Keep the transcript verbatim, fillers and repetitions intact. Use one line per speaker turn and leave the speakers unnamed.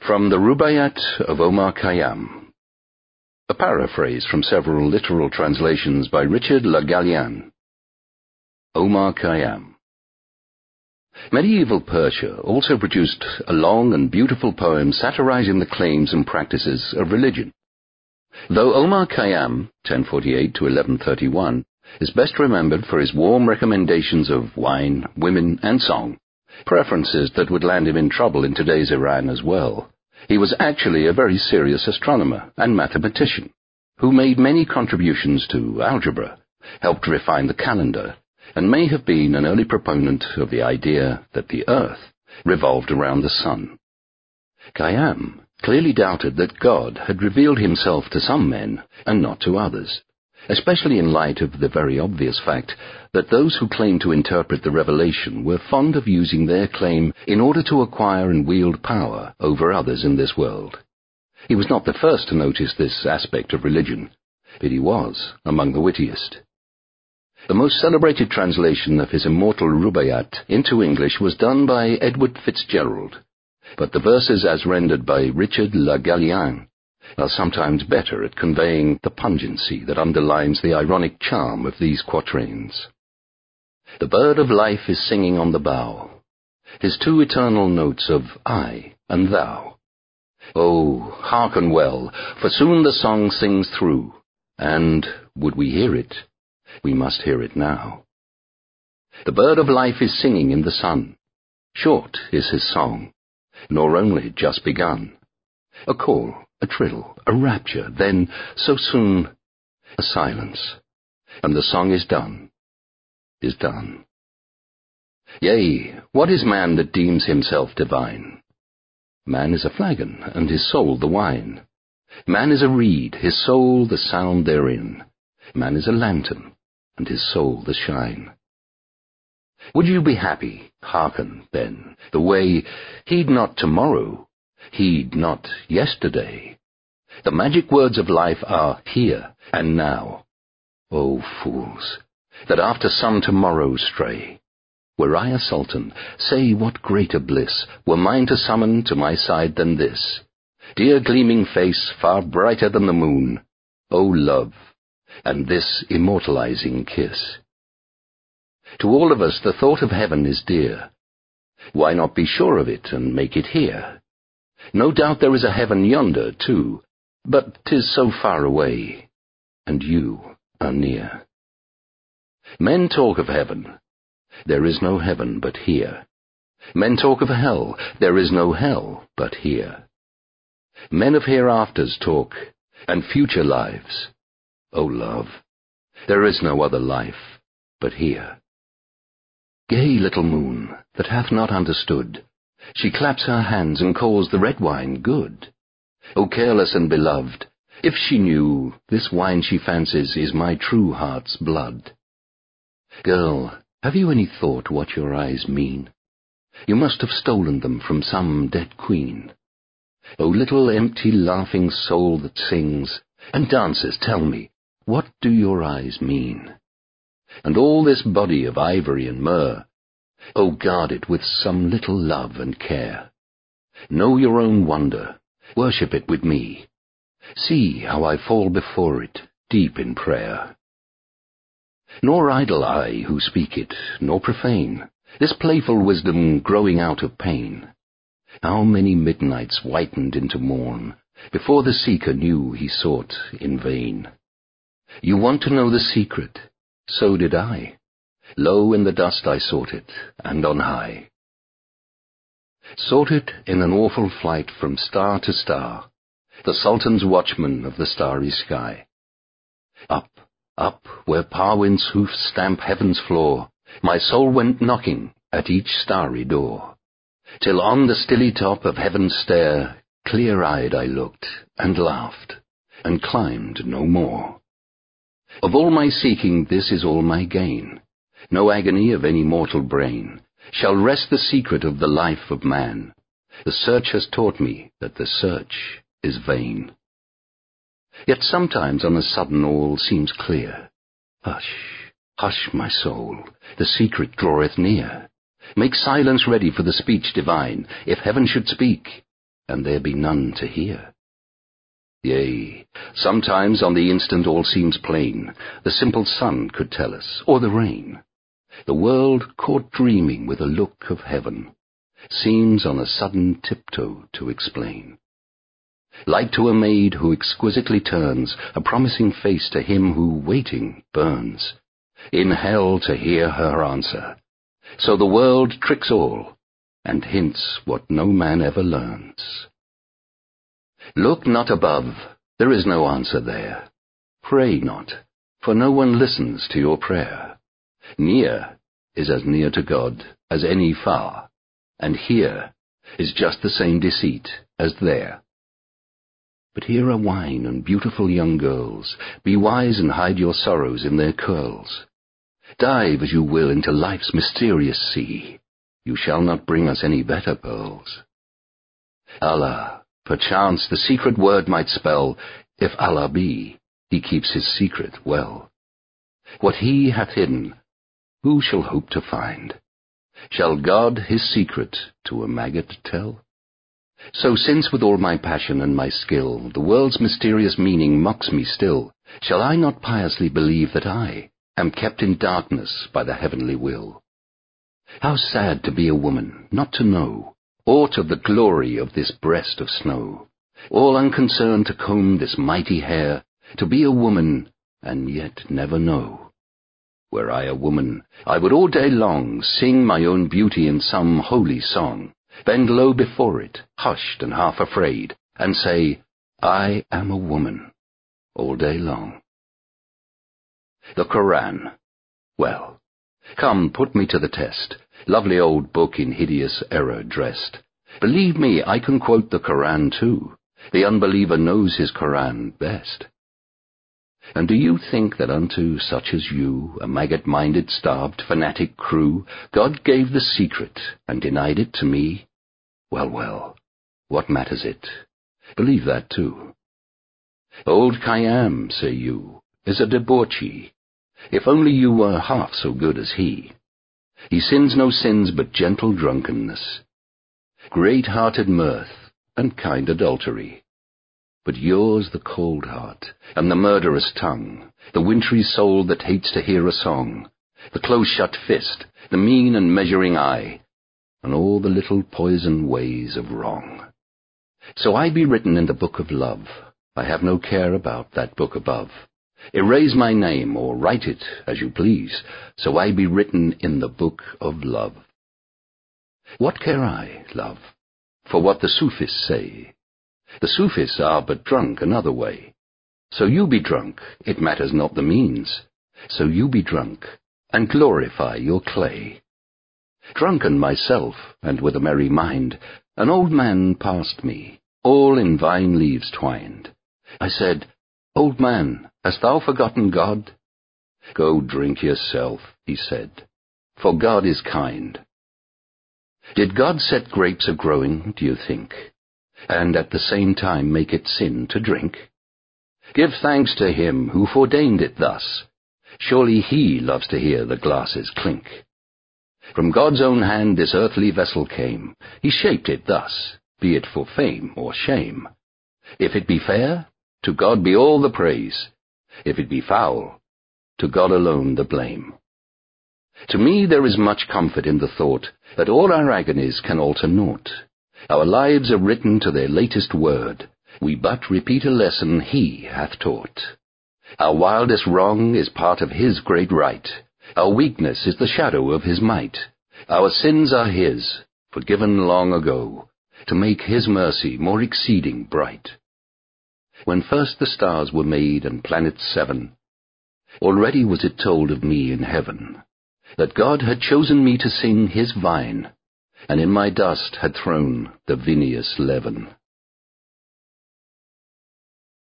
From the Rubaiyat of Omar Khayyam. A paraphrase from several literal translations by Richard Le Gallienne. Omar Khayyam. Medieval Persia also produced a long and beautiful poem satirizing the claims and practices of religion. Though Omar Khayyam, ten forty-eight to eleven thirty-one, is best remembered for his warm recommendations of wine, women, and song, preferences that would land him in trouble in today's Iran as well, he was actually a very serious astronomer and mathematician, who made many contributions to algebra, helped refine the calendar, and may have been an early proponent of the idea that the Earth revolved around the Sun. Khayyam clearly doubted that God had revealed himself to some men and not to others, especially in light of the very obvious fact that those who claimed to interpret the revelation were fond of using their claim in order to acquire and wield power over others in this world. He was not the first to notice this aspect of religion, but he was among the wittiest. The most celebrated translation of his immortal Rubaiyat into English was done by Edward Fitzgerald, but the verses as rendered by Richard Le Gallienne are sometimes better at conveying the pungency that underlines the ironic charm of these quatrains. The bird of life is singing on the bough, his two eternal notes of I and thou. Oh, hearken well, for soon the song sings through, and, would we hear it, we must hear it now. The bird of life is singing in the sun. Short is his song, nor only just begun. A call, a trill, a rapture, then, so soon, a silence, and the song is done, is done. Yea, what is man that deems himself divine? Man is a flagon, and his soul the wine. Man is a reed, his soul the sound therein. Man is a lantern, and his soul the shine. Would you be happy? Hearken, then, the way, heed not tomorrow, heed not yesterday. The magic words of life are here and now. O fools, that after some tomorrow stray. Were I a sultan, say what greater bliss were mine to summon to my side than this. Dear gleaming face, far brighter than the moon, O love, and this immortalizing kiss. To all of us the thought of heaven is dear. Why not be sure of it and make it here? No doubt there is a heaven yonder, too, but 'tis so far away, and you are near. Men talk of heaven. There is no heaven but here. Men talk of hell. There is no hell but here. Men of hereafters talk, and future lives. O love, there is no other life but here. Gay little moon, that hath not understood, she claps her hands and calls the red wine good. O careless and beloved, if she knew, this wine she fancies is my true heart's blood. Girl, have you any thought what your eyes mean? You must have stolen them from some dead queen. O little empty laughing soul that sings and dances, tell me, what do your eyes mean? And all this body of ivory and myrrh, O guard it with some little love and care. Know your own wonder, worship it with me. See how I fall before it, deep in prayer. Nor idle I who speak it, nor profane, this playful wisdom growing out of pain. How many midnights whitened into morn, before the seeker knew he sought in vain. You want to know the secret, so did I. Low in the dust I sought it, and on high. Sought it in an awful flight from star to star, the Sultan's watchman of the starry sky. Up, up, where Parwin's hoofs stamp heaven's floor, my soul went knocking at each starry door, till on the stilly top of heaven's stair, clear-eyed I looked, and laughed, and climbed no more. Of all my seeking this is all my gain. No agony of any mortal brain shall wrest the secret of the life of man. The search has taught me that the search is vain. Yet sometimes on a sudden all seems clear. Hush, hush, my soul, the secret draweth near. Make silence ready for the speech divine, if heaven should speak. and there be none to hear. Yea, sometimes on the instant all seems plain, the simple sun could tell us, or the rain. The world caught dreaming with a look of heaven, seems on a sudden tiptoe to explain. Like to a maid who exquisitely turns a promising face to him who, waiting, burns in hell to hear her answer. So the world tricks all, and hints what no man ever learns. Look not above, there is no answer there. Pray not, for no one listens to your prayer. Near is as near to God as any far, and here is just the same deceit as there. But here are wine and beautiful young girls. Be wise and hide your sorrows in their curls. Dive as you will into life's mysterious sea, you shall not bring us any better pearls. Allah, perchance the secret word might spell, if Allah be, he keeps his secret well. What he hath hidden, who shall hope to find? Shall God his secret to a maggot tell? So since with all my passion and my skill the world's mysterious meaning mocks me still, shall I not piously believe that I am kept in darkness by the heavenly will? How sad to be a woman, not to know aught of the glory of this breast of snow, all unconcerned to comb this mighty hair, to be a woman and yet never know. Were I a woman, I would all day long sing my own beauty in some holy song, bend low before it, hushed and half afraid, and say, I am a woman, all day long. The Koran. Well, come, put me to the test, lovely old book in hideous error dressed. Believe me, I can quote the Koran too. The unbeliever knows his Koran best. And do you think that unto such as you, a maggot-minded, starved, fanatic crew, God gave the secret and denied it to me? Well, well, what matters it? Believe that too. Old Khayyam, say you, is a debauchee. If only you were half so good as he. He sins no sins but gentle drunkenness, great-hearted mirth, and kind adultery. But yours the cold heart, and the murderous tongue, the wintry soul that hates to hear a song, the close-shut fist, the mean and measuring eye, and all the little poison ways of wrong. So I be written in the book of love. I have no care about that book above. Erase my name, or write it as you please, so I be written in the book of love. What care I, love, for what the Sufis say? The Sufis are but drunk another way. So you be drunk, it matters not the means. So you be drunk, and glorify your clay. Drunken myself, and with a merry mind, an old man passed me, all in vine leaves twined. I said, Old man, hast thou forgotten God? Go drink yourself, he said, for God is kind. Did God set grapes a-growing, do you think, and at the same time make it sin to drink? Give thanks to him who ordained it thus. Surely he loves to hear the glasses clink. From God's own hand this earthly vessel came. He shaped it thus, be it for fame or shame. If it be fair, to God be all the praise. If it be foul, to God alone the blame. To me there is much comfort in the thought that all our agonies can alter naught. Our lives are written to their latest word. We but repeat a lesson he hath taught. Our wildest wrong is part of his great right. Our weakness is the shadow of his might. Our sins are his, forgiven long ago, to make his mercy more exceeding bright. When first the stars were made and planets seven, already was it told of me in heaven, that God had chosen me to sing his vine, and in my dust had thrown the vinous leaven.